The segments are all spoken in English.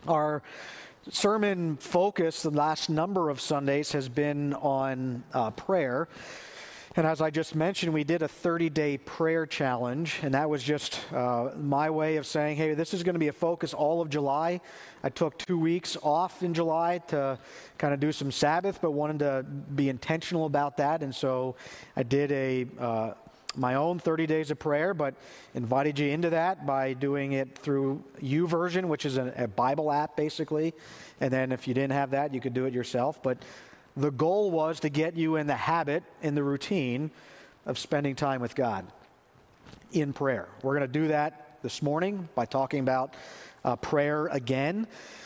Our sermon focus the last number of Sundays has been on prayer. And as I just mentioned, we did a 30-day prayer challenge, and that was just my way of saying, hey, this is going to be a focus all of July. I took 2 weeks off in July to kind of do some Sabbath, but wanted to be intentional about that, and so I did my own 30 days of prayer, but invited you into that by doing it through YouVersion, which is a Bible app, basically. And then if you didn't have that, you could do it yourself. But the goal was to get you in the habit, in the routine of spending time with God in prayer. We're going to do that this morning by talking about prayer again.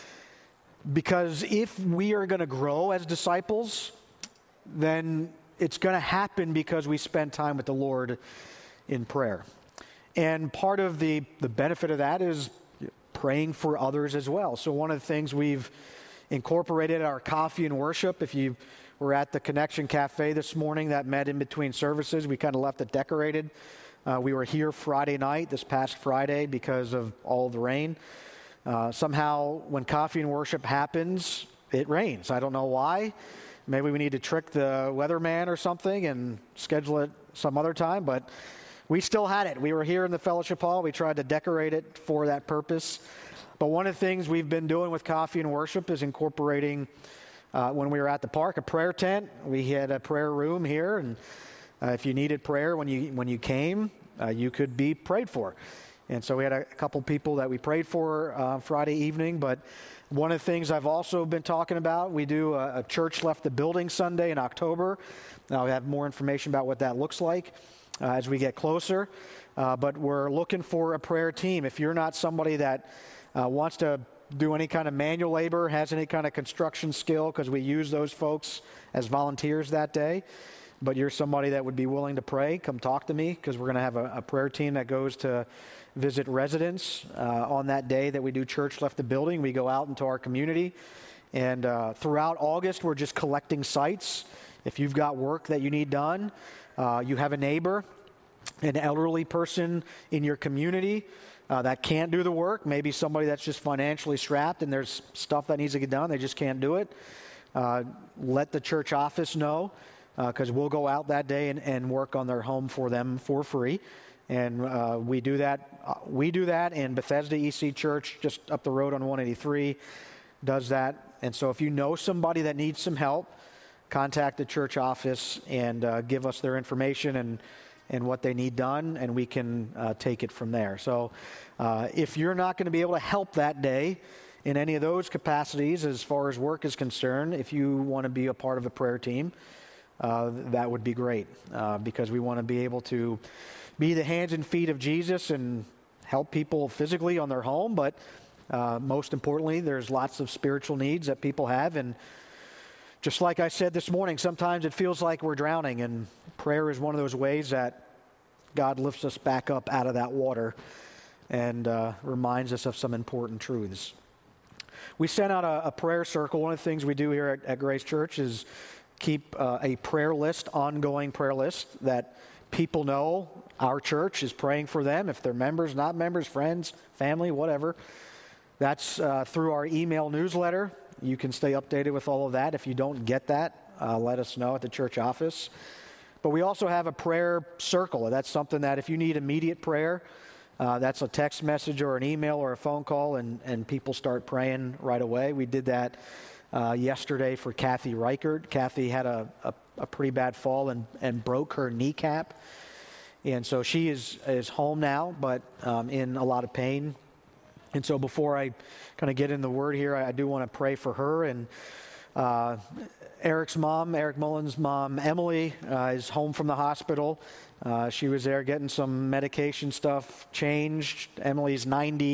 Because if we are going to grow as disciples, then it's going to happen because we spend time with the Lord in prayer. And part of the benefit of that is praying for others as well. So one of the things we've incorporated at our coffee and worship, if you were at the Connection Cafe this morning that met in between services, we kind of left it decorated. We were here Friday night, this past Friday, because of all the rain. Somehow when coffee and worship happens, it rains. I don't know why. Maybe we need to trick the weatherman or something and schedule it some other time, but we still had it. We were here in the fellowship hall. We tried to decorate it for that purpose. But one of the things we've been doing with coffee and worship is incorporating, when we were at the park, a prayer tent. We had a prayer room here, and if you needed prayer when you came, you could be prayed for. And so we had a couple people that we prayed for Friday evening, but one of the things I've also been talking about, we do a Church Left the Building Sunday in October. Now we have more information about what that looks like as we get closer. But we're looking for a prayer team. If you're not somebody that wants to do any kind of manual labor, has any kind of construction skill, because we use those folks as volunteers that day, but you're somebody that would be willing to pray, come talk to me, because we're going to have a prayer team that goes to visit residents on that day that we do Church Left the Building. We go out into our community, and throughout August, we're just collecting sites. If you've got work that you need done, you have a neighbor, an elderly person in your community that can't do the work, maybe somebody that's just financially strapped and there's stuff that needs to get done, they just can't do it, let the church office know, because we'll go out that day and work on their home for them for free. And we do that, and Bethesda EC Church, just up the road on 183, does that. And so if you know somebody that needs some help, contact the church office and give us their information and what they need done, and we can take it from there. So if you're not going to be able to help that day in any of those capacities as far as work is concerned, if you want to be a part of a prayer team, that would be great, because we want to be able to be the hands and feet of Jesus and help people physically on their home, but most importantly, there's lots of spiritual needs that people have. And just like I said this morning, sometimes it feels like we're drowning, and prayer is one of those ways that God lifts us back up out of that water and reminds us of some important truths. We sent out a prayer circle. One of the things we do here at Grace Church is keep a prayer list, ongoing prayer list, that people know our church is praying for them, if they're members, not members, friends, family, whatever. That's through our email newsletter. You can stay updated with all of that. If you don't get that, let us know at the church office. But we also have a prayer circle. That's something that if you need immediate prayer, that's a text message or an email or a phone call, and people start praying right away. We did that yesterday for Kathy Reichert. Kathy had a pretty bad fall and broke her kneecap. And so she is home now, but in a lot of pain. And so before I kind of get in the word here, I do want to pray for her. And Eric Mullen's mom, Emily, is home from the hospital. She was there getting some medication stuff changed. Emily's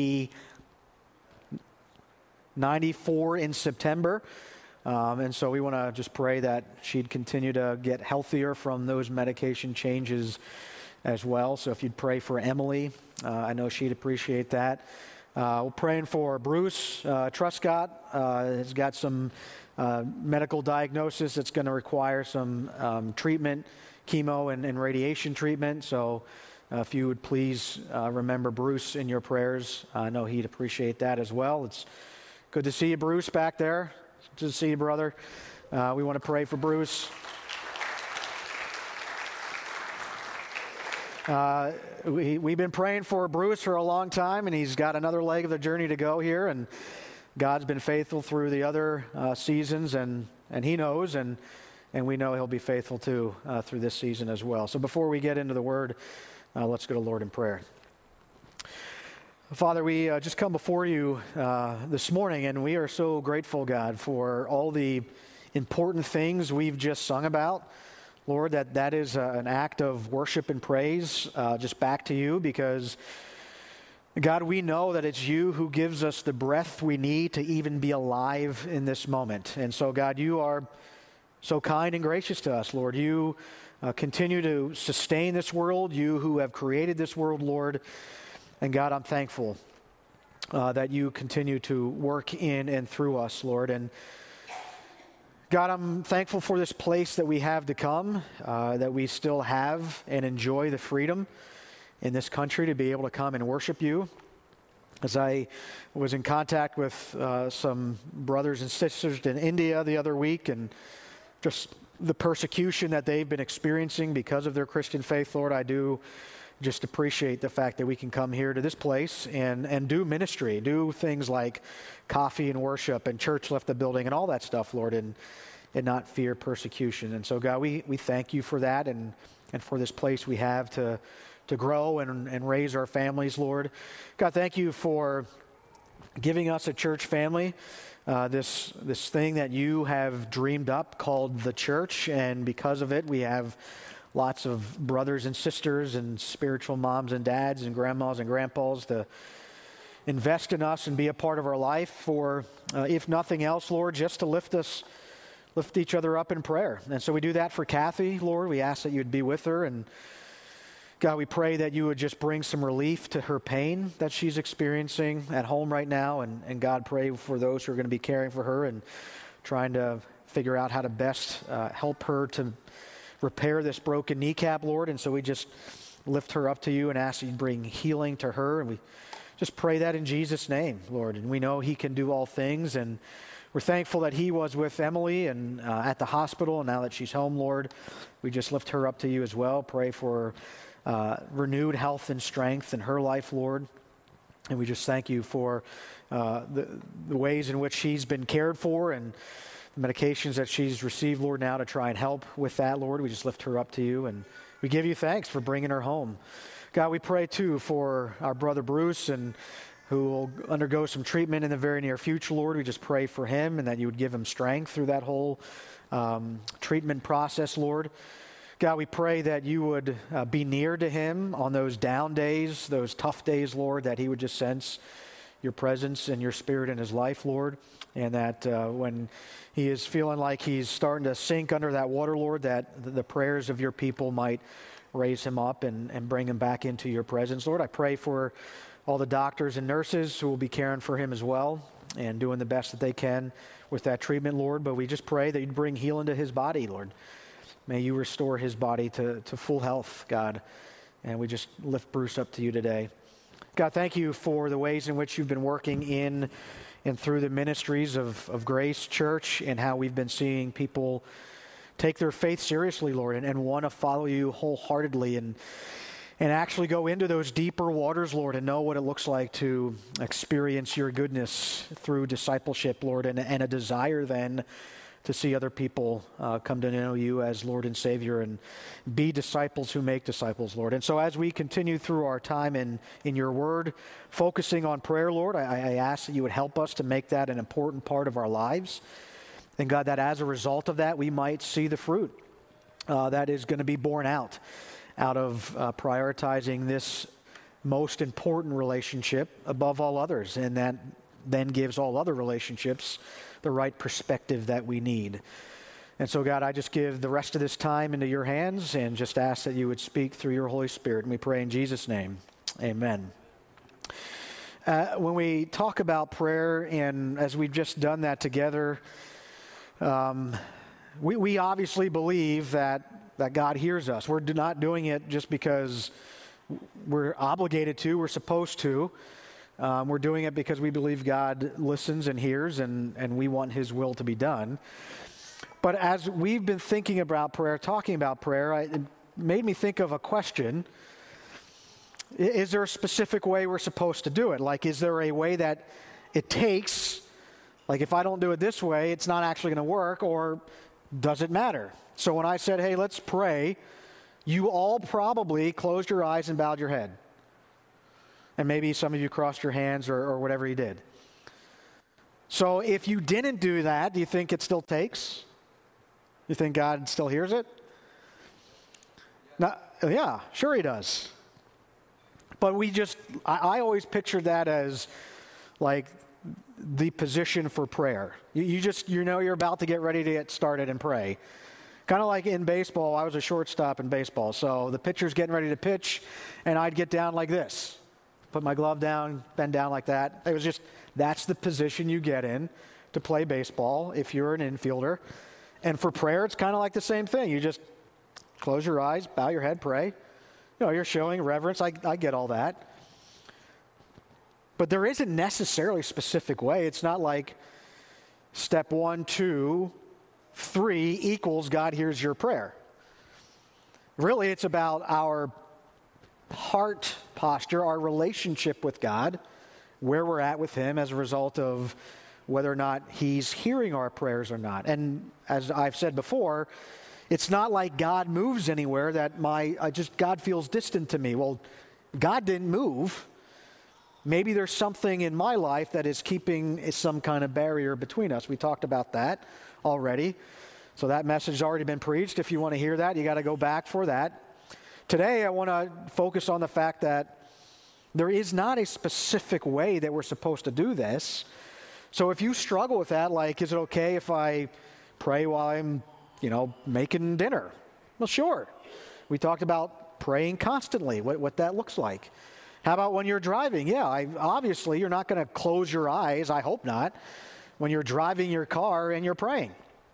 94 in September. And so we want to just pray that she'd continue to get healthier from those medication changes as well. So if you'd pray for Emily, I know she'd appreciate that. We're praying for Bruce Truscott. Has got some medical diagnosis that's going to require some treatment, chemo and radiation treatment. So if you would please remember Bruce in your prayers, I know he'd appreciate that as well. It's Good to see you, Bruce, back there. Good to see you, brother. We want to pray for Bruce. We've been praying for Bruce for a long time, and he's got another leg of the journey to go here, and God's been faithful through the other seasons, and he knows, and we know he'll be faithful too through this season as well. So before we get into the Word, let's go to Lord in prayer. Father, we just come before you this morning, and we are so grateful, God, for all the important things we've just sung about. Lord, that is an act of worship and praise just back to you, because, God, we know that it's you who gives us the breath we need to even be alive in this moment. And so, God, you are so kind and gracious to us, Lord. You continue to sustain this world, you who have created this world, Lord. And God, I'm thankful that you continue to work in and through us, Lord. And God, I'm thankful for this place that we have to come, that we still have and enjoy the freedom in this country to be able to come and worship you. As I was in contact with some brothers and sisters in India the other week, and just the persecution that they've been experiencing because of their Christian faith, Lord, I do just appreciate the fact that we can come here to this place and do ministry, do things like coffee and worship and church left the building and all that stuff, Lord, and not fear persecution. And so, God, we thank you for that and for this place we have to grow and raise our families, Lord. God, thank you for giving us a church family, this thing that you have dreamed up called the church, and because of it, we have lots of brothers and sisters and spiritual moms and dads and grandmas and grandpas to invest in us and be a part of our life for, if nothing else, Lord, just to lift each other up in prayer. And so we do that for Kathy, Lord. We ask that you'd be with her. And God, we pray that you would just bring some relief to her pain that she's experiencing at home right now. And God, pray for those who are going to be caring for her and trying to figure out how to best help her to repair this broken kneecap, Lord. And so we just lift her up to you and ask that you bring healing to her. And we just pray that in Jesus' name, Lord. And we know he can do all things. And we're thankful that he was with Emily and at the hospital. And now that she's home, Lord, we just lift her up to you as well. Pray for renewed health and strength in her life, Lord. And we just thank you for the ways in which she's been cared for and medications that she's received, Lord, now to try and help with that, Lord. We just lift her up to you, and we give you thanks for bringing her home. God, we pray, too, for our brother Bruce, and who will undergo some treatment in the very near future, Lord. We just pray for him and that you would give him strength through that whole treatment process, Lord. God, we pray that you would be near to him on those down days, those tough days, Lord, that he would just sense your presence and your spirit in his life, Lord, and that when he is feeling like he's starting to sink under that water, Lord, that the prayers of your people might raise him up and bring him back into your presence. Lord, I pray for all the doctors and nurses who will be caring for him as well and doing the best that they can with that treatment, Lord, but we just pray that you'd bring healing to his body, Lord. May you restore his body to full health, God, and we just lift Bruce up to you today. God, thank you for the ways in which you've been working in and through the ministries of Grace Church, and how we've been seeing people take their faith seriously, Lord, and want to follow you wholeheartedly and actually go into those deeper waters, Lord, and know what it looks like to experience your goodness through discipleship, Lord, and a desire then to see other people come to know you as Lord and Savior and be disciples who make disciples, Lord. And so as we continue through our time in your word, focusing on prayer, Lord, I ask that you would help us to make that an important part of our lives. And God, that as a result of that, we might see the fruit that is going to be born out of prioritizing this most important relationship above all others. And that then gives all other relationships the right perspective that we need. And so, God, I just give the rest of this time into your hands and just ask that you would speak through your Holy Spirit. And we pray in Jesus' name. Amen. When we talk about prayer, and as we've just done that together, we obviously believe that God hears us. We're not doing it just because we're obligated to, we're supposed to. We're doing it because we believe God listens and hears, and we want his will to be done. But as we've been thinking about prayer, talking about prayer, it made me think of a question. Is there a specific way we're supposed to do it? Like, is there a way that it takes, like if I don't do it this way, it's not actually going to work, or does it matter? So when I said, hey, let's pray, you all probably closed your eyes and bowed your head. And maybe some of you crossed your hands or whatever you did. So if you didn't do that, do you think it still takes? You think God still hears it? Yeah, sure he does. But I always pictured that as like the position for prayer. You know you're about to get ready to get started and pray. Kind of like in baseball, I was a shortstop in baseball. So the pitcher's getting ready to pitch, and I'd get down like this. Put my glove down, bend down like that. That's the position you get in to play baseball if you're an infielder. And for prayer, it's kind of like the same thing. You just close your eyes, bow your head, pray. You're showing reverence. I get all that. But there isn't necessarily a specific way. It's not like step 1, 2, 3 equals God hears your prayer. Really, it's about our heart posture, our relationship with God, where we're at with him as a result of whether or not he's hearing our prayers or not. And as I've said before, it's not like God moves anywhere that God feels distant to me. Well, God didn't move. Maybe there's something in my life that is keeping some kind of barrier between us. We talked about that already. So that message has already been preached. If you want to hear that, you got to go back for that. Today, I want to focus on the fact that there is not a specific way that we're supposed to do this. So if you struggle with that, like, is it okay if I pray while I'm making dinner? Well, sure. We talked about praying constantly, what that looks like. How about when you're driving? Yeah, obviously you're not going to close your eyes, I hope not, when you're driving your car and you're praying.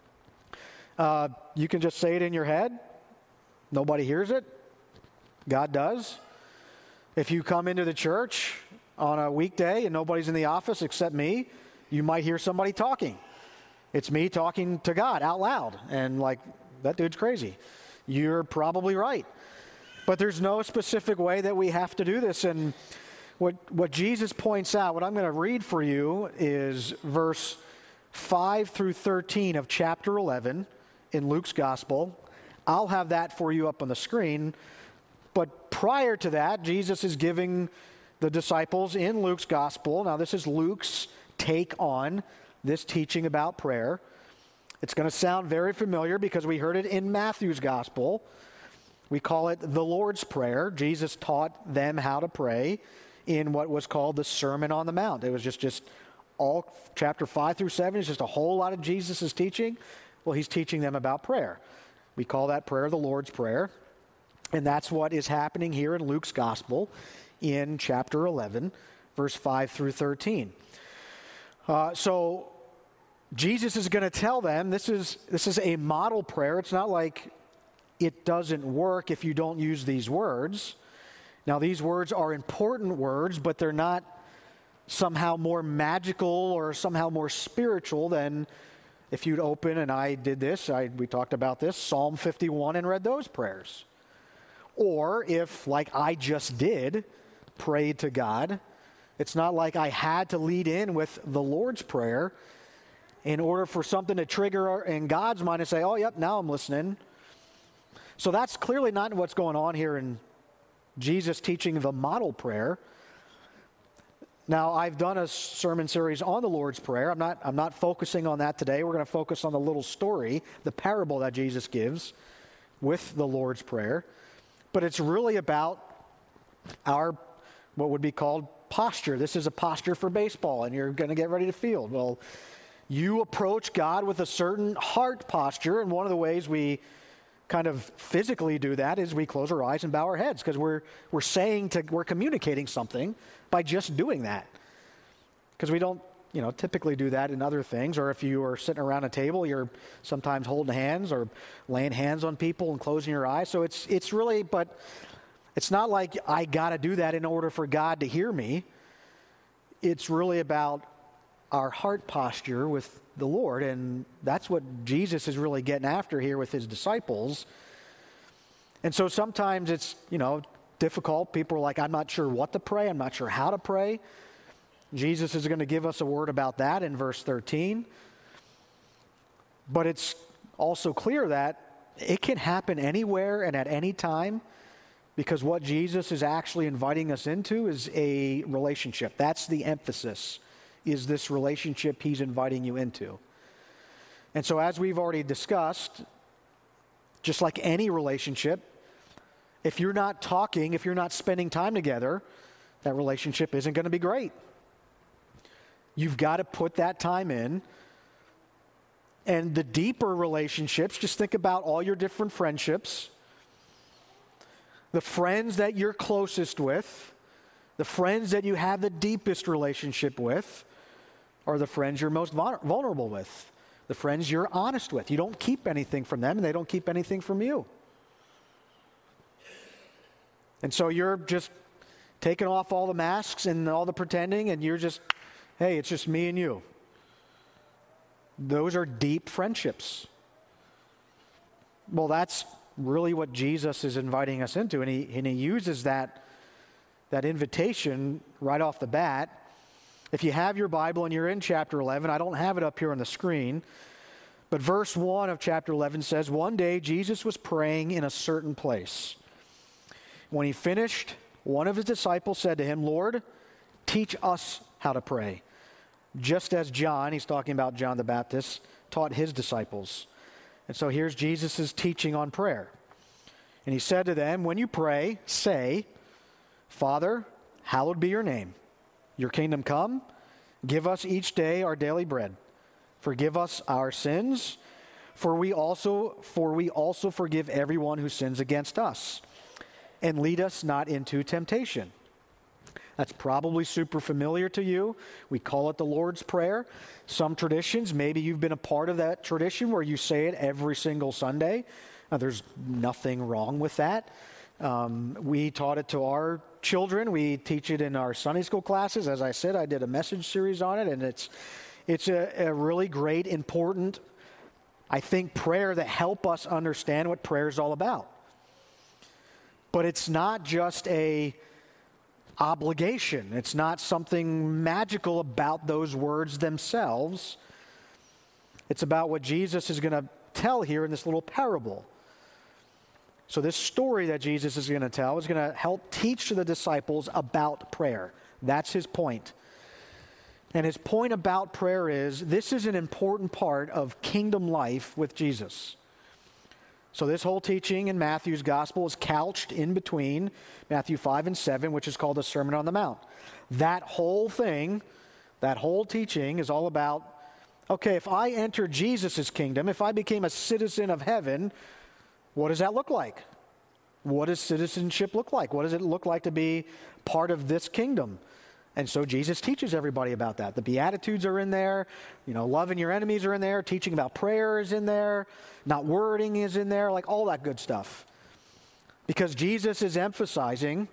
You can just say it in your head. Nobody hears it. God does. If you come into the church on a weekday and nobody's in the office except me, you might hear somebody talking. It's me talking to God out loud, and like, that dude's crazy. You're probably right. But there's no specific way that we have to do this. And what Jesus points out, what I'm going to read for you is verse 5 through 13 of chapter 11 in Luke's Gospel. I'll have that for you up on the screen. But prior to that, Jesus is giving the disciples in Luke's Gospel. Now, this is Luke's take on this teaching about prayer. It's going to sound very familiar because we heard it in Matthew's Gospel. We call it the Lord's Prayer. Jesus taught them how to pray in what was called the Sermon on the Mount. It was just all chapter 5 through 7 is just a whole lot of Jesus' teaching. Well, he's teaching them about prayer. We call that prayer the Lord's Prayer. And that's what is happening here in Luke's Gospel in chapter 11, verse 5 through 13. So Jesus is going to tell them this is a model prayer. It's not like it doesn't work if you don't use these words. Now, these words are important words, but they're not somehow more magical or somehow more spiritual than if you'd open, and I did this, we talked about this, Psalm 51 and read those prayers. Or if, like I just did, prayed to God. It's not like I had to lead in with the Lord's Prayer in order for something to trigger in God's mind and say, oh, yep, now I'm listening. So that's clearly not what's going on here in Jesus teaching the model prayer. Now, I've done a sermon series on the Lord's Prayer. I'm not focusing on that today. We're going to focus on the little story, the parable that Jesus gives with the Lord's Prayer. But it's really about our, what would be called posture. This is a posture for baseball, and you're going to get ready to field. Well, you approach God with a certain heart posture, and one of the ways we kind of physically do that is we close our eyes and bow our heads, because we're communicating something by just doing that. Because we don't, typically do that in other things, or if you are sitting around a table, you're sometimes holding hands or laying hands on people and closing your eyes. So it's really, but it's not like I got to do that in order for God to hear me. it's really about our heart posture with the Lord, and that's what Jesus is really getting after here with his disciples. And so sometimes it's, difficult. People are like, I'm not sure what to pray. I'm not sure how to pray. Jesus is going to give us a word about that in verse 13. But it's also clear that it can happen anywhere and at any time, because what Jesus is actually inviting us into is a relationship. That's the emphasis, is this relationship he's inviting you into. And so as we've already discussed, just like any relationship, if you're not talking, if you're not spending time together, that relationship isn't going to be great. You've got to put that time in. And the deeper relationships, just think about all your different friendships. The friends that you're closest with, the friends that you have the deepest relationship with, are the friends you're most vulnerable with, the friends you're honest with. You don't keep anything from them, and they don't keep anything from you. And so you're just taking off all the masks and all the pretending, and you're just, hey, it's just me and you. Those are deep friendships. Well, that's really what Jesus is inviting us into, and he uses that invitation right off the bat. If you have your Bible and you're in chapter 11, I don't have it up here on the screen, but verse 1 of chapter 11 says, "One day Jesus was praying in a certain place. When he finished, one of his disciples said to him, 'Lord, teach us how to pray, just as John,'" he's talking about John the Baptist, "taught his disciples." And so here's Jesus' teaching on prayer. And he said to them, "When you pray, say, 'Father, hallowed be your name. Your kingdom come. Give us each day our daily bread. Forgive us our sins, for we also forgive everyone who sins against us. And lead us not into temptation.'" That's probably super familiar to you. We call it the Lord's Prayer. Some traditions, maybe you've been a part of that tradition where you say it every single Sunday. Now, there's nothing wrong with that. We taught it to our children. We teach it in our Sunday school classes. As I said, I did a message series on it, and it's a really great, important, I think, prayer that help us understand what prayer is all about. But it's not just a obligation. It's not something magical about those words themselves. It's about what Jesus is going to tell here in this little parable. So this story that Jesus is going to tell is going to help teach the disciples about prayer. That's his point. And his point about prayer is this is an important part of kingdom life with Jesus. So this whole teaching in Matthew's gospel is couched in between Matthew 5 and 7, which is called the Sermon on the Mount. That whole thing, that whole teaching is all about, okay, if I enter Jesus' kingdom, if I became a citizen of heaven, what does that look like? What does citizenship look like? What does it look like to be part of this kingdom? And so Jesus teaches everybody about that. The Beatitudes are in there. Loving your enemies are in there. Teaching about prayer is in there. Not wording is in there. Like all that good stuff. Because Jesus is emphasizing,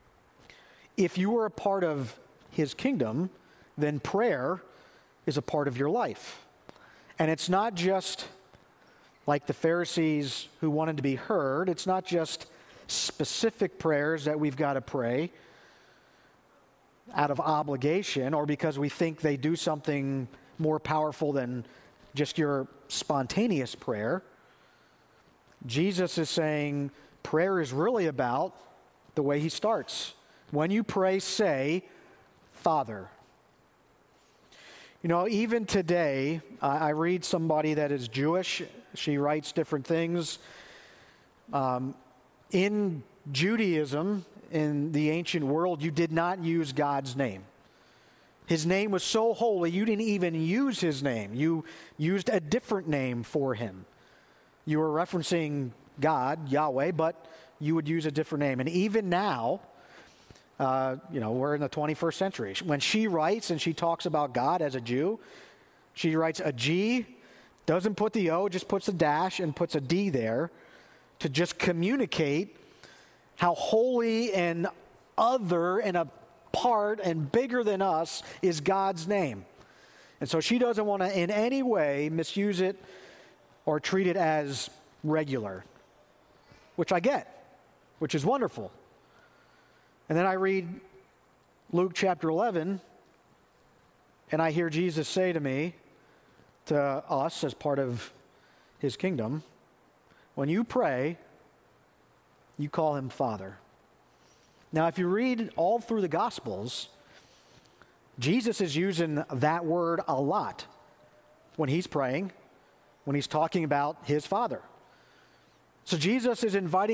if you are a part of his kingdom, then prayer is a part of your life. And it's not just like the Pharisees who wanted to be heard. It's not just specific prayers that we've got to pray out of obligation or because we think they do something more powerful than just your spontaneous prayer. Jesus is saying prayer is really about the way he starts. When you pray, say, "Father." Even today, I read somebody that is Jewish. She writes different things. In Judaism, in the ancient world, you did not use God's name. His name was so holy, you didn't even use his name. You used a different name for him. You were referencing God, Yahweh, but you would use a different name. And even now, we're in the 21st century. When she writes and she talks about God as a Jew, she writes a G, doesn't put the O, just puts a dash and puts a D there to just communicate how holy and other and a part and bigger than us is God's name. And so she doesn't want to in any way misuse it or treat it as regular, which I get, which is wonderful. And then I read Luke chapter 11, and I hear Jesus say to me, to us as part of his kingdom, when you pray, you call him Father. Now, if you read all through the Gospels, Jesus is using that word a lot when he's praying, when he's talking about his Father. So Jesus is inviting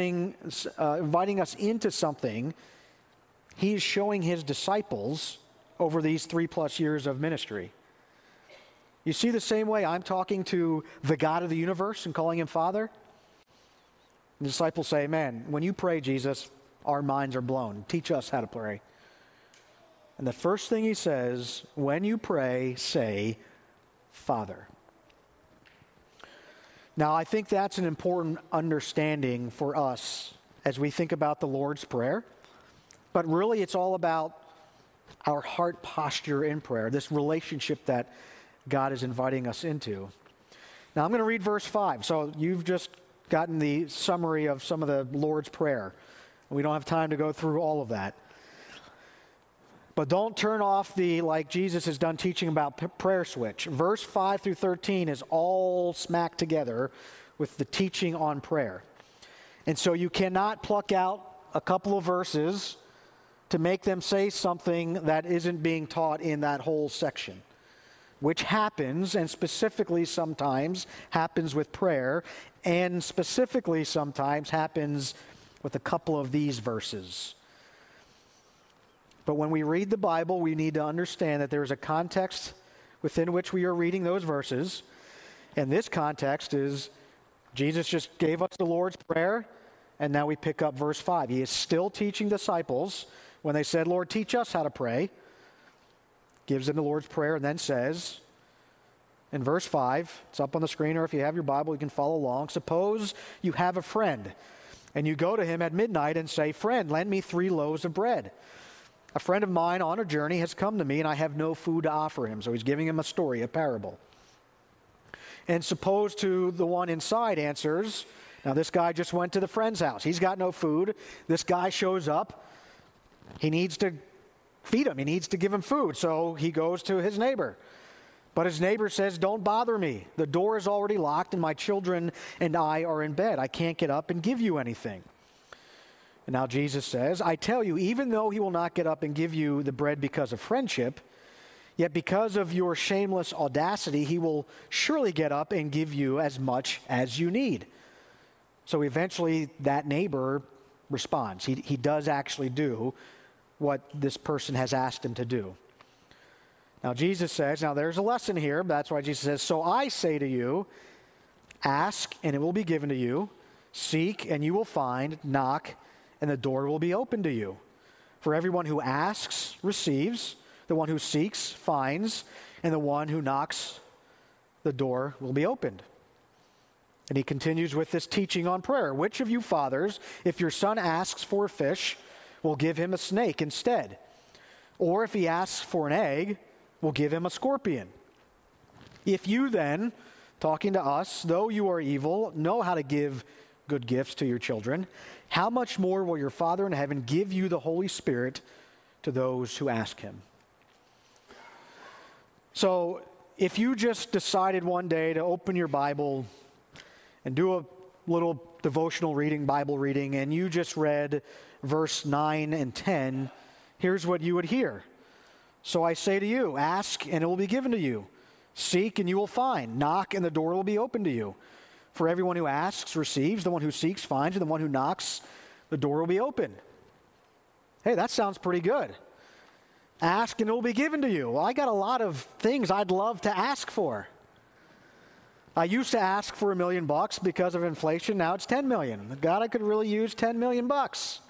us into something he's showing his disciples over these 3+ years of ministry. You see the same way I'm talking to the God of the universe and calling him Father? The disciples say, man, when you pray, Jesus, our minds are blown. Teach us how to pray. And the first thing he says, when you pray, say, Father. Now, I think that's an important understanding for us as we think about the Lord's Prayer. But really, it's all about our heart posture in prayer, this relationship that God is inviting us into. Now, I'm going to read verse 5. So you've just gotten the summary of some of the Lord's Prayer. We don't have time to go through all of that. But don't turn off like Jesus has done teaching about prayer switch. Verse 5 through 13 is all smacked together with the teaching on prayer. And so you cannot pluck out a couple of verses to make them say something that isn't being taught in that whole section, which happens, and specifically sometimes happens with prayer, and specifically sometimes happens with a couple of these verses. But when we read the Bible, we need to understand that there is a context within which we are reading those verses, and this context is Jesus just gave us the Lord's Prayer, and now we pick up verse 5. He is still teaching disciples when they said, Lord, teach us how to pray. Gives them the Lord's Prayer and then says, in verse 5, it's up on the screen, or if you have your Bible, you can follow along. Suppose you have a friend, and you go to him at midnight and say, friend, lend me 3 loaves of bread. A friend of mine on a journey has come to me, and I have no food to offer him. So he's giving him a story, a parable. And suppose to the one inside answers, now this guy just went to the friend's house. He's got no food. This guy shows up. He needs to feed him. He needs to give him food. So he goes to his neighbor. But his neighbor says, don't bother me. The door is already locked and my children and I are in bed. I can't get up and give you anything. And now Jesus says, I tell you, even though he will not get up and give you the bread because of friendship, yet because of your shameless audacity, he will surely get up and give you as much as you need. So eventually that neighbor responds. He does actually do what this person has asked him to do. Now Jesus says, now there's a lesson here, but that's why Jesus says, so I say to you, ask and it will be given to you, seek and you will find, knock and the door will be open to you. For everyone who asks receives, the one who seeks finds, and the one who knocks, the door will be opened. And he continues with this teaching on prayer. Which of you fathers, if your son asks for a fish, will give him a snake instead? Or if he asks for an egg, will give him a scorpion? If you then, talking to us, though you are evil, know how to give good gifts to your children, how much more will your Father in heaven give you the Holy Spirit to those who ask him? So if you just decided one day to open your Bible and do a little devotional reading, Bible reading, and you just read verse 9 and 10, here's what you would hear. So I say to you, ask and it will be given to you. Seek and you will find. Knock and the door will be open to you. For everyone who asks receives, the one who seeks finds, and the one who knocks, the door will be open. Hey, that sounds pretty good. Ask and it will be given to you. Well, I got a lot of things I'd love to ask for. I used to ask for $1 million because of inflation. Now it's 10 million. God, I could really use 10 million bucks.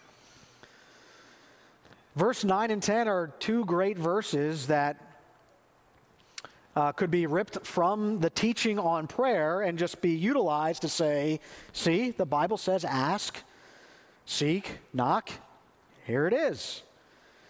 Verse 9 and 10 are 2 great verses that could be ripped from the teaching on prayer and just be utilized to say, see, the Bible says ask, seek, knock. Here it is.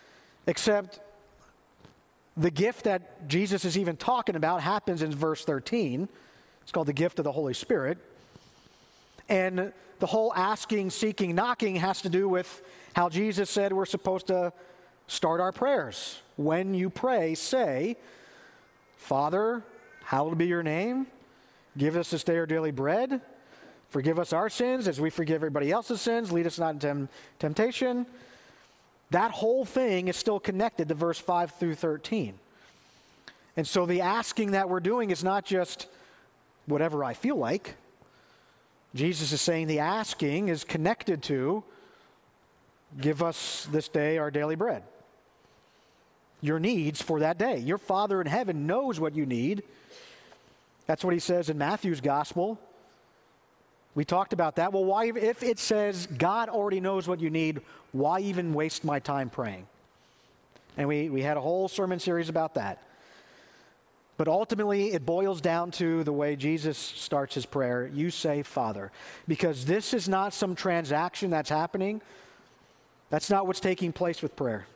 Except the gift that Jesus is even talking about happens in verse 13. It's called the gift of the Holy Spirit. And the whole asking, seeking, knocking has to do with how Jesus said we're supposed to start our prayers. When you pray, say, Father, hallowed be your name. Give us this day our daily bread. Forgive us our sins as we forgive everybody else's sins. Lead us not into temptation. That whole thing is still connected to verse 5 through 13. And so the asking that we're doing is not just whatever I feel like. Jesus is saying the asking is connected to give us this day our daily bread. Your needs for that day. Your Father in heaven knows what you need. That's what he says in Matthew's gospel. We talked about that. Well, why, if it says God already knows what you need, why even waste my time praying? And we had a whole sermon series about that. But ultimately, it boils down to the way Jesus starts his prayer. You say, Father. Because this is not some transaction that's happening. That's not what's taking place with prayer.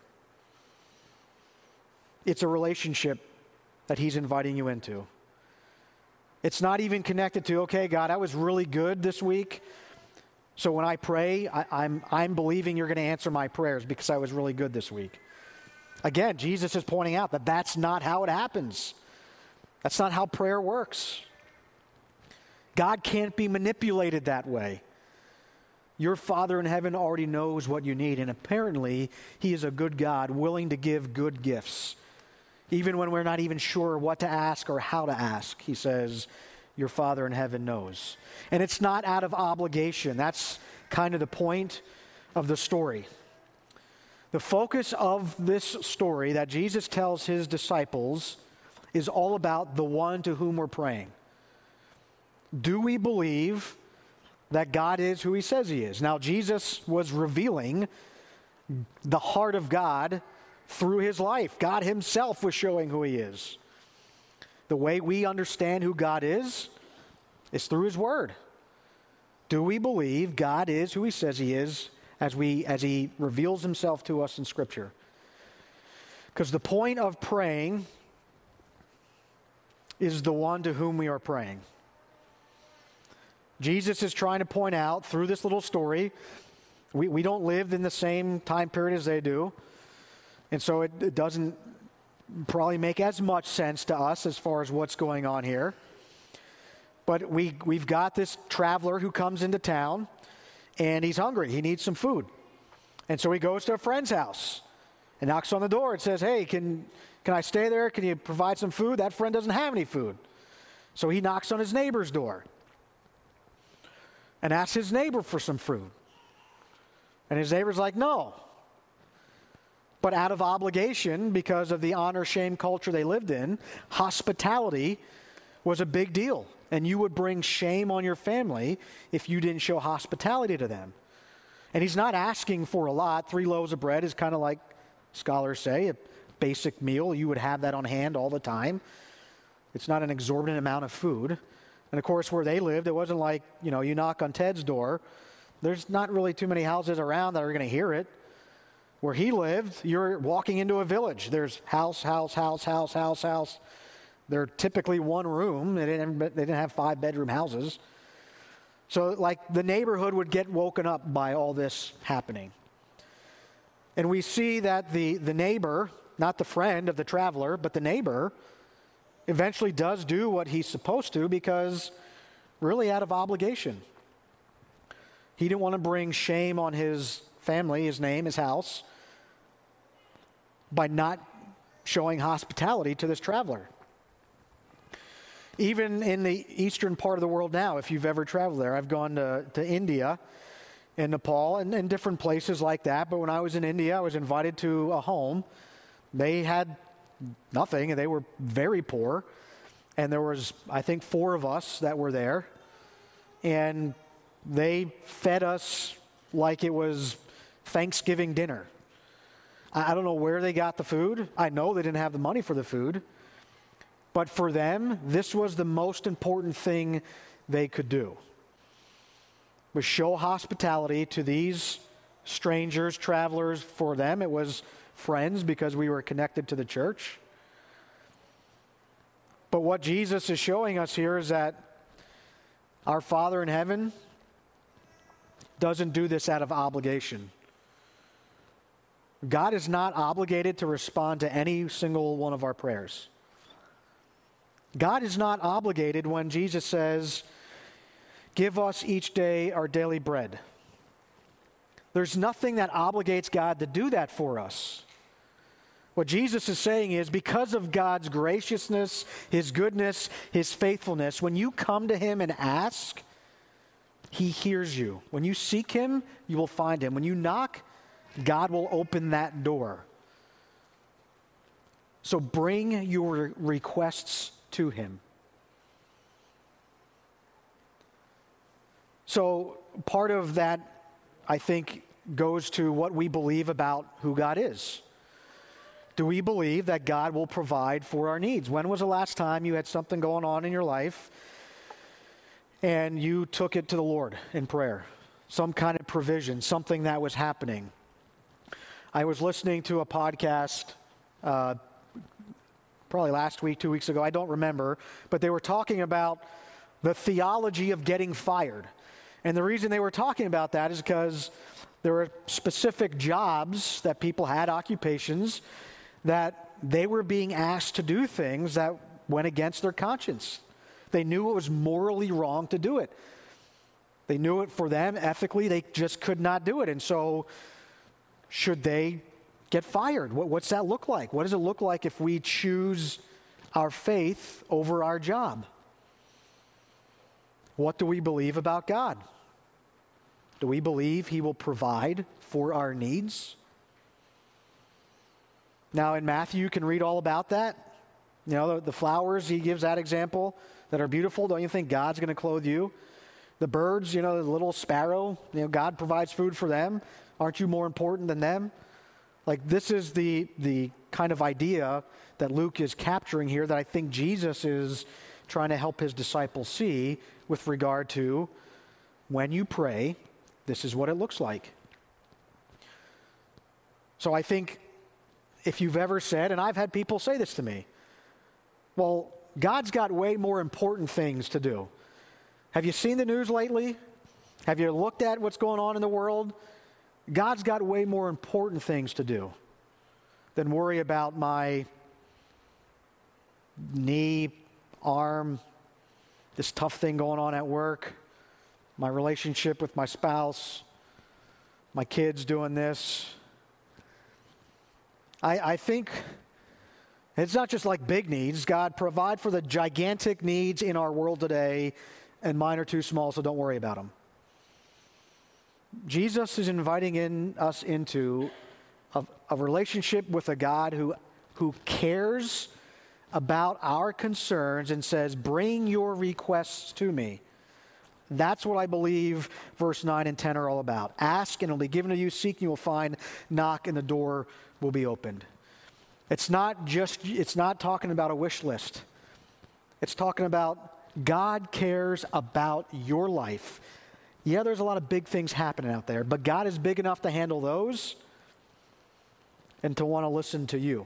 It's a relationship that he's inviting you into. It's not even connected to, okay, God, I was really good this week, so when I pray, I'm believing you're going to answer my prayers because I was really good this week. Again, Jesus is pointing out that that's not how it happens. That's not how prayer works. God can't be manipulated that way. Your Father in heaven already knows what you need, and apparently he is a good God, willing to give good gifts. Even when we're not even sure what to ask or how to ask, he says, your Father in heaven knows. And it's not out of obligation. That's kind of the point of the story. The focus of this story that Jesus tells his disciples is all about the one to whom we're praying. Do we believe that God is who he says he is? Now, Jesus was revealing the heart of God through his life. God himself was showing who he is. The way we understand who God is through his word. Do we believe God is who he says he is as he reveals himself to us in Scripture? Because the point of praying is the one to whom we are praying. Jesus is trying to point out through this little story, we don't live in the same time period as they do. And so it doesn't probably make as much sense to us as far as what's going on here. But we've got this traveler who comes into town, and he's hungry. He needs some food. And so he goes to a friend's house and knocks on the door and says, hey, can I stay there? Can you provide some food? That friend doesn't have any food. So he knocks on his neighbor's door and asks his neighbor for some food. And his neighbor's like, no. But out of obligation, because of the honor-shame culture they lived in, hospitality was a big deal. And you would bring shame on your family if you didn't show hospitality to them. And he's not asking for a lot. 3 loaves of bread is kind of like scholars say, a basic meal. You would have that on hand all the time. It's not an exorbitant amount of food. And of course, where they lived, it wasn't like, you knock on Ted's door. There's not really too many houses around that are going to hear it. Where he lived, you're walking into a village. There's house. They're typically one room. They didn't have 5-bedroom houses. So like the neighborhood would get woken up by all this happening. And we see that the neighbor, not the friend of the traveler, but the neighbor, eventually does do what he's supposed to because really out of obligation. He didn't want to bring shame on his family, his name, his house, by not showing hospitality to this traveler. Even in the eastern part of the world now, if you've ever traveled there, I've gone to India and Nepal and different places like that. But when I was in India, I was invited to a home. They had nothing, and they were very poor. And there was, I think, 4 of us that were there. And they fed us like it was Thanksgiving dinner. I don't know where they got the food. I know they didn't have the money for the food. But for them, this was the most important thing they could do. Was show hospitality to these strangers, travelers. For them, it was friends because we were connected to the church. But what Jesus is showing us here is that our Father in heaven doesn't do this out of obligation. God is not obligated to respond to any single one of our prayers. God is not obligated when Jesus says, "Give us each day our daily bread." There's nothing that obligates God to do that for us. What Jesus is saying is, because of God's graciousness, His goodness, His faithfulness, when you come to Him and ask, He hears you. When you seek Him, you will find Him. When you knock, God will open that door. So bring your requests to Him. So part of that, I think, goes to what we believe about who God is. Do we believe that God will provide for our needs? When was the last time you had something going on in your life and you took it to the Lord in prayer? Some kind of provision, something that was happening. I was listening to a podcast probably last week, 2 weeks ago, I don't remember, but they were talking about the theology of getting fired. And the reason they were talking about that is because there were specific jobs that people had, occupations, that they were being asked to do things that went against their conscience. They knew it was morally wrong to do it. They knew it for them, ethically, they just could not do it. And so, should they get fired? What's that look like? What does it look like if we choose our faith over our job? What do we believe about God? Do we believe He will provide for our needs? Now in Matthew, you can read all about that. You know, the flowers, He gives that example that are beautiful. Don't you think God's going to clothe you? The birds, you know, the little sparrow, you know, God provides food for them. Aren't you more important than them? Like, this is the kind of idea that Luke is capturing here that I think Jesus is trying to help His disciples see with regard to when you pray, this is what it looks like. So I think if you've ever said, and I've had people say this to me, well, God's got way more important things to do. Have you seen the news lately? Have you looked at what's going on in the world? God's got way more important things to do than worry about my knee, arm, this tough thing going on at work, my relationship with my spouse, my kids doing this. I think it's not just like big needs. God, provide for the gigantic needs in our world today, and mine are too small, so don't worry about them. Jesus is inviting us into a relationship with a God who cares about our concerns and says, bring your requests to me. That's what I believe verse 9 and 10 are all about. Ask and it will be given to you. Seek and you will find. Knock and the door will be opened. It's not talking about a wish list. It's talking about God cares about your life. Yeah, there's a lot of big things happening out there, but God is big enough to handle those and to want to listen to you.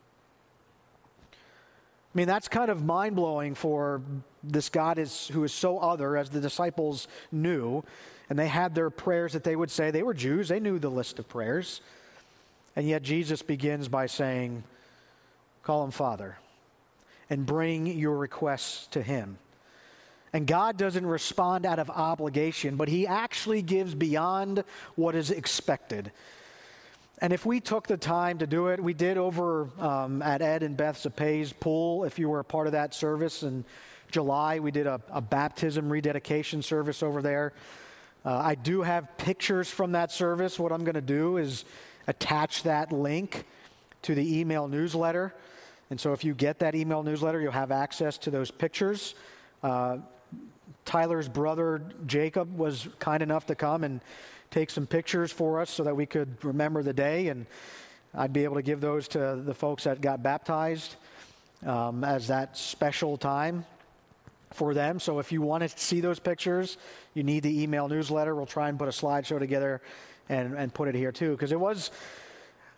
I mean, that's kind of mind-blowing for this God who is so other, as the disciples knew, and they had their prayers that they would say. They were Jews. They knew the list of prayers. And yet Jesus begins by saying, call Him Father and bring your requests to Him. And God doesn't respond out of obligation, but He actually gives beyond what is expected. And if we took the time to do it, we did over at Ed and Beth Zapay's pool. If you were a part of that service in July, we did a baptism rededication service over there. I do have pictures from that service. What I'm going to do is attach that link to the email newsletter. And so if you get that email newsletter, you'll have access to those pictures. Tyler's brother, Jacob, was kind enough to come and take some pictures for us so that we could remember the day, and I'd be able to give those to the folks that got baptized as that special time for them. So if you want to see those pictures, you need the email newsletter. We'll try and put a slideshow together and put it here too, because it was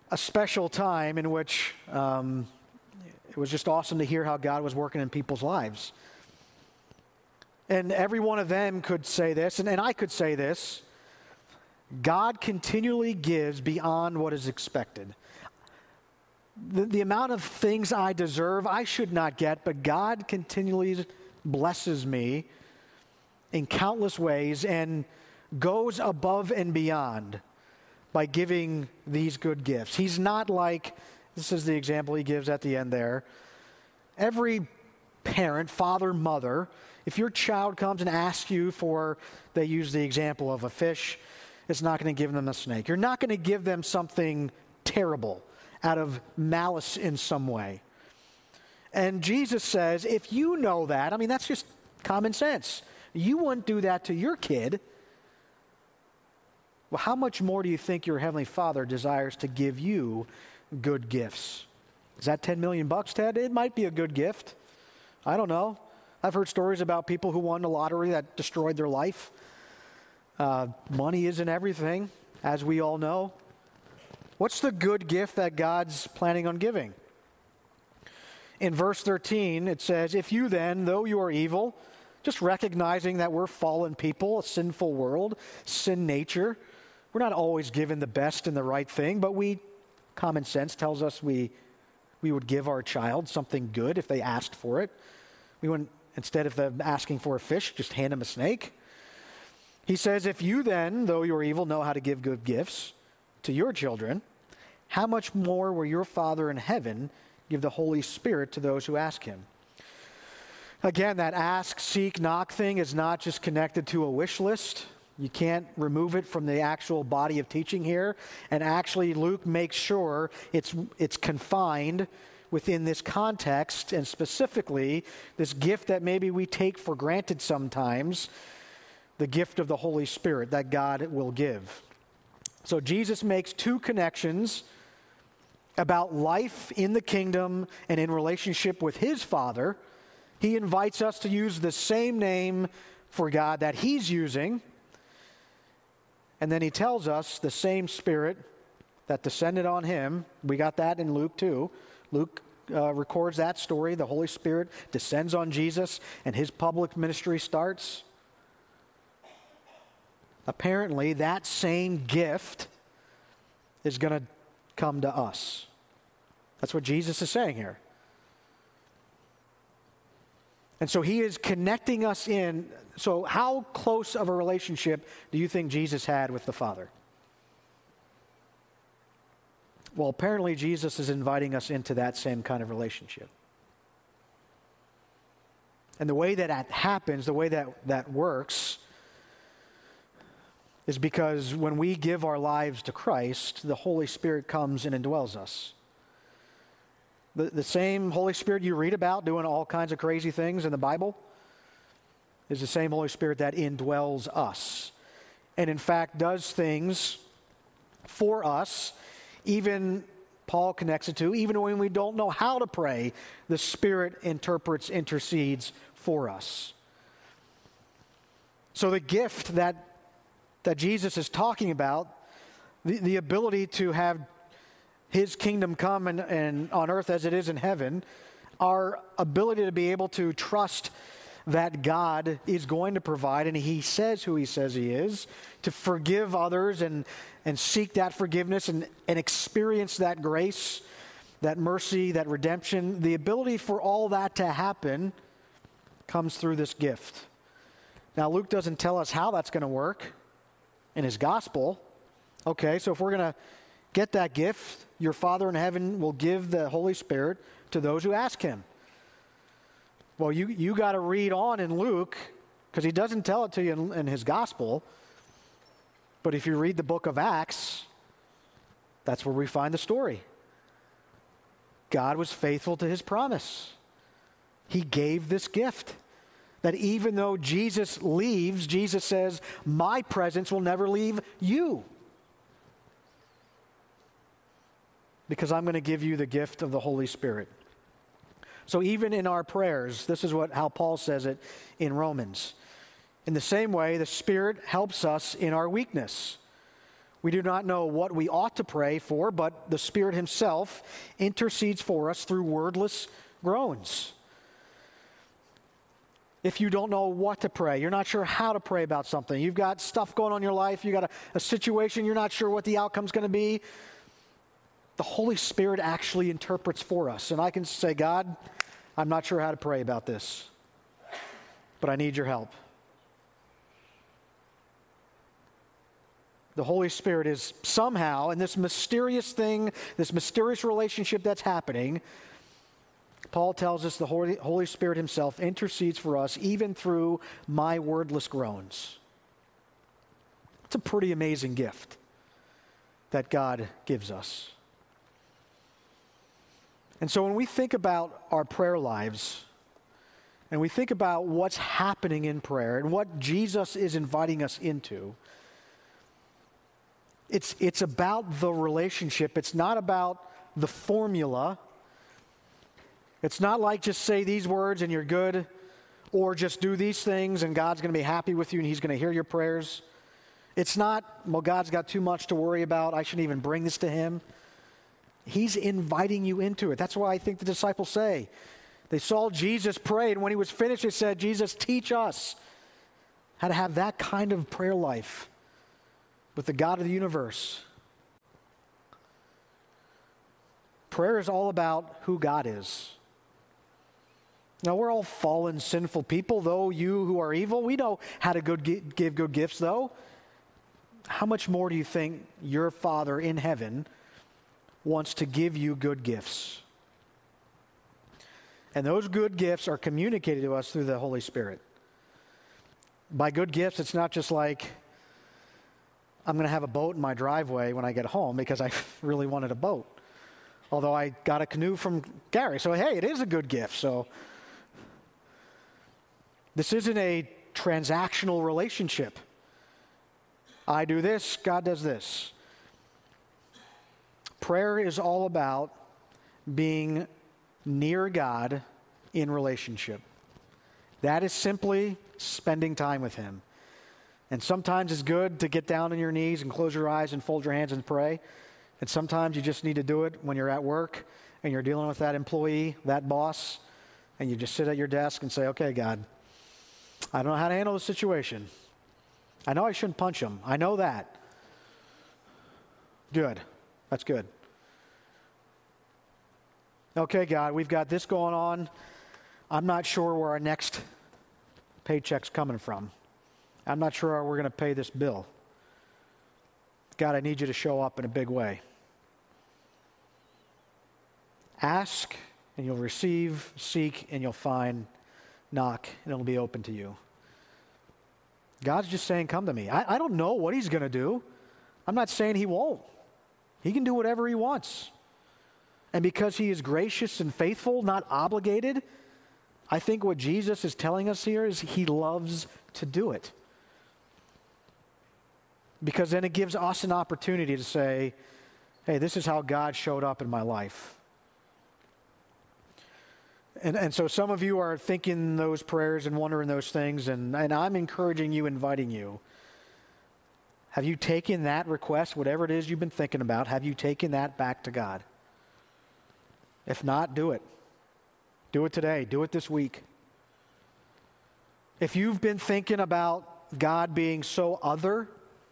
a special time in which it was just awesome to hear how God was working in people's lives. And every one of them could say this, and I could say this: God continually gives beyond what is expected. The amount of things I deserve, I should not get, but God continually blesses me in countless ways and goes above and beyond by giving these good gifts. He's not like, this is the example he gives at the end there. Every parent, father, mother, if your child comes and asks you for, they use the example of a fish, it's not going to give them a snake. You're not going to give them something terrible out of malice in some way. And Jesus says, if you know that, I mean, that's just common sense. You wouldn't do that to your kid. Well, how much more do you think your Heavenly Father desires to give you good gifts? Is that $10 million, Ted? It might be a good gift. I don't know. I've heard stories about people who won the lottery that destroyed their life. Money isn't everything, as we all know. What's the good gift that God's planning on giving? In verse 13, it says, if you then, though you are evil, just recognizing that we're fallen people, a sinful world, sin nature, we're not always given the best and the right thing, but common sense tells us we would give our child something good if they asked for it. We wouldn't, instead of them asking for a fish, just hand them a snake. He says, if you then, though you are evil, know how to give good gifts to your children, how much more will your Father in heaven give the Holy Spirit to those who ask him? Again, that ask, seek, knock thing is not just connected to a wish list. You can't remove it from the actual body of teaching here. And actually, Luke makes sure it's confined within this context, and specifically this gift that maybe we take for granted sometimes, the gift of the Holy Spirit that God will give. So Jesus makes two connections about life in the kingdom and in relationship with his Father. He invites us to use the same name for God that he's using. And then he tells us the same Spirit that descended on him. We got that in Luke too. Luke records that story. The Holy Spirit descends on Jesus and his public ministry starts. Apparently, that same gift is going to come to us. That's what Jesus is saying here. And so he is connecting us in. So how close of a relationship do you think Jesus had with the Father? Well, apparently Jesus is inviting us into that same kind of relationship. And the way that happens, the way that works, is because when we give our lives to Christ, the Holy Spirit comes and indwells us. The same Holy Spirit you read about doing all kinds of crazy things in the Bible is the same Holy Spirit that indwells us. And in fact does things for us, even Paul connects it to, even when we don't know how to pray, the Spirit intercedes for us. So the gift that Jesus is talking about, the ability to have his kingdom come and on earth as it is in heaven, our ability to be able to trust that God is going to provide, and he says who he says he is, to forgive others and seek that forgiveness and experience that grace, that mercy, that redemption. The ability for all that to happen comes through this gift. Now, Luke doesn't tell us how that's going to work in his gospel. Okay, so if we're going to get that gift, your Father in heaven will give the Holy Spirit to those who ask him. Well, you got to read on in Luke, because he doesn't tell it to you in his gospel. But if you read the book of Acts, that's where we find the story. God was faithful to his promise. He gave this gift. That even though Jesus leaves, Jesus says, my presence will never leave you. Because I'm going to give you the gift of the Holy Spirit. So even in our prayers, this is how Paul says it in Romans. In the same way, the Spirit helps us in our weakness. We do not know what we ought to pray for, but the Spirit himself intercedes for us through wordless groans. If you don't know what to pray, you're not sure how to pray about something, you've got stuff going on in your life, you've got a situation, you're not sure what the outcome's going to be, the Holy Spirit actually interprets for us. And I can say, God, I'm not sure how to pray about this, but I need your help. The Holy Spirit is somehow, in this mysterious thing, this mysterious relationship that's happening, Paul tells us the Holy Spirit himself intercedes for us even through my wordless groans. It's a pretty amazing gift that God gives us. And so when we think about our prayer lives, and we think about what's happening in prayer and what Jesus is inviting us into, it's about the relationship. It's not about the formula. It's not like just say these words and you're good, or just do these things and God's going to be happy with you and he's going to hear your prayers. It's not, well, God's got too much to worry about, I shouldn't even bring this to him. He's inviting you into it. That's why I think the disciples say, they saw Jesus pray, and when he was finished, they said, Jesus, teach us how to have that kind of prayer life with the God of the universe. Prayer is all about who God is. Now, we're all fallen, sinful people, though you who are evil, we know how to give good gifts, though. How much more do you think your Father in heaven wants to give you good gifts? And those good gifts are communicated to us through the Holy Spirit. By good gifts, it's not just like, I'm going to have a boat in my driveway when I get home because I really wanted a boat. Although I got a canoe from Gary, so hey, it is a good gift. So this isn't a transactional relationship. I do this, God does this. Prayer is all about being near God in relationship. That is simply spending time with him. And sometimes it's good to get down on your knees and close your eyes and fold your hands and pray. And sometimes you just need to do it when you're at work and you're dealing with that employee, that boss, and you just sit at your desk and say, okay, God, I don't know how to handle the situation. I know I shouldn't punch him. I know that. Good. That's good. Okay, God, we've got this going on. I'm not sure where our next paycheck's coming from. I'm not sure how we're going to pay this bill. God, I need you to show up in a big way. Ask, and you'll receive. Seek, and you'll find. Knock, and it'll be open to you. God's just saying, come to me. I don't know what he's going to do. I'm not saying he won't. He can do whatever he wants. And because he is gracious and faithful, not obligated, I think what Jesus is telling us here is he loves to do it. Because then it gives us an opportunity to say, hey, this is how God showed up in my life. And so some of you are thinking those prayers and wondering those things, and I'm encouraging you, inviting you. Have you taken that request, whatever it is you've been thinking about, have you taken that back to God? If not, do it. Do it today. Do it this week. If you've been thinking about God being so other,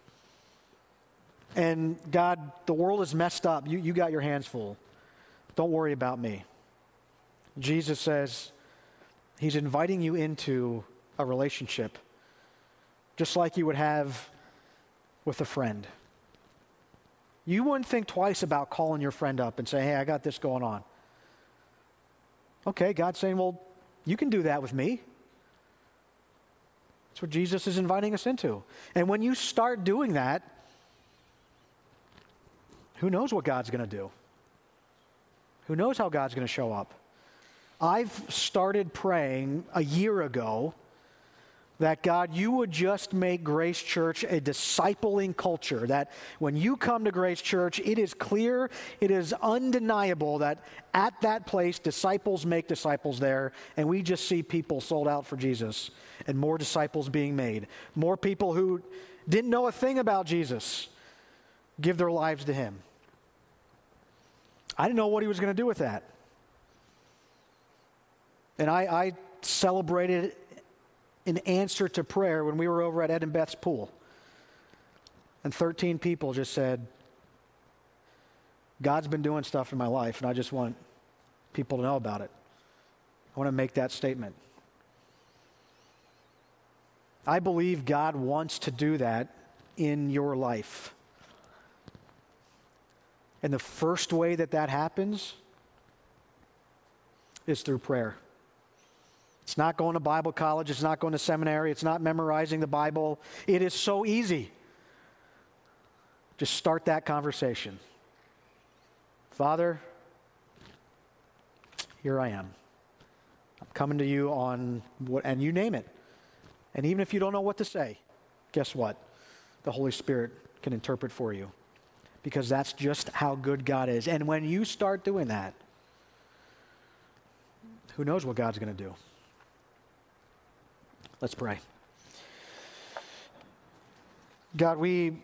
and God, the world is messed up, you got your hands full. Don't worry about me. Jesus says he's inviting you into a relationship just like you would have with a friend. You wouldn't think twice about calling your friend up and saying, hey, I got this going on. Okay, God's saying, well, you can do that with me. That's what Jesus is inviting us into. And when you start doing that, who knows what God's going to do? Who knows how God's going to show up? I've started praying a year ago that God, you would just make Grace Church a discipling culture, that when you come to Grace Church, it is clear, it is undeniable that at that place, disciples make disciples there, and we just see people sold out for Jesus, and more disciples being made, more people who didn't know a thing about Jesus give their lives to Him. I didn't know what He was going to do with that. And I celebrated in answer to prayer when we were over at Ed and Beth's pool. And 13 people just said, God's been doing stuff in my life, and I just want people to know about it. I want to make that statement. I believe God wants to do that in your life. And the first way that that happens is through prayer. It's not going to Bible college. It's not going to seminary. It's not memorizing the Bible. It is so easy. Just start that conversation. Father, here I am. I'm coming to you on what, and you name it. And even if you don't know what to say, guess what? The Holy Spirit can interpret for you. Because that's just how good God is. And when you start doing that, who knows what God's going to do? Let's pray. God, we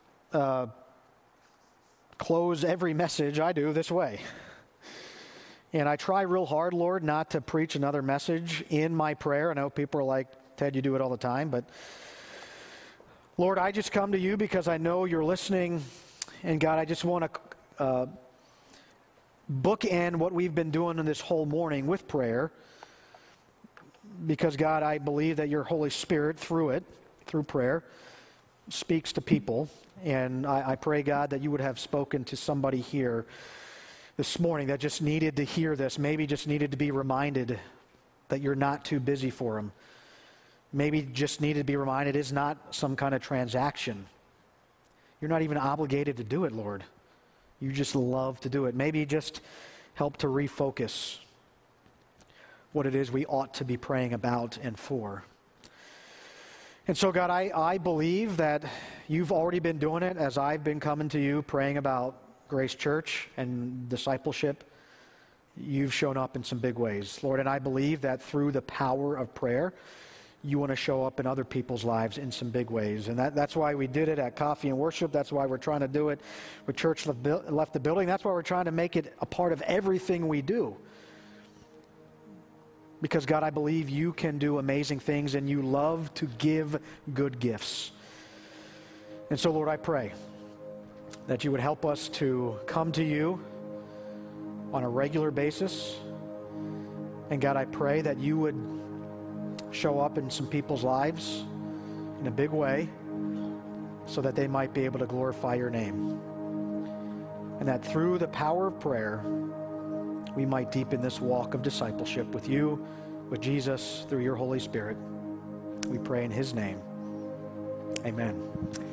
close every message I do this way. And I try real hard, Lord, not to preach another message in my prayer. I know people are like, Ted, you do it all the time. But Lord, I just come to you because I know you're listening. And God, I just want to bookend what we've been doing in this whole morning with prayer. Because God, I believe that your Holy Spirit, through prayer, speaks to people. And I pray, God, that you would have spoken to somebody here this morning that just needed to hear this, maybe just needed to be reminded that you're not too busy for them. Maybe just needed to be reminded it's not some kind of transaction. You're not even obligated to do it, Lord. You just love to do it. Maybe just help to refocus what it is we ought to be praying about and for. And so, God, I believe that you've already been doing it as I've been coming to you praying about Grace Church and discipleship. You've shown up in some big ways, Lord, and I believe that through the power of prayer, you want to show up in other people's lives in some big ways. And that's why we did it at Coffee and Worship. That's why we're trying to do it with Church Left the Building. That's why we're trying to make it a part of everything we do. Because, God, I believe you can do amazing things and you love to give good gifts. And so, Lord, I pray that you would help us to come to you on a regular basis. And, God, I pray that you would show up in some people's lives in a big way so that they might be able to glorify your name. And that through the power of prayer, we might deepen this walk of discipleship with you, with Jesus, through your Holy Spirit. We pray in his name. Amen.